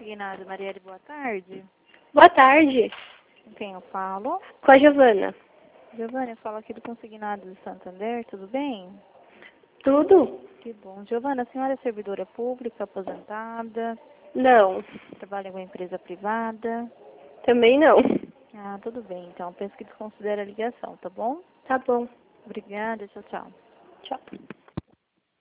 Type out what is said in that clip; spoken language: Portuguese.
Consignado, Marielle, boa tarde. Boa tarde, Com quem eu falo? com a Giovana. Giovana, eu falo aqui do Consignado de Santander, tudo bem? Tudo? Que bom. Giovana, a senhora é servidora pública, aposentada, Não, trabalha em uma empresa privada? também não. Ah, tudo bem, então. Penso que desconsidera a ligação, tá bom? Tá bom, Obrigada, tchau, tchau. tchau.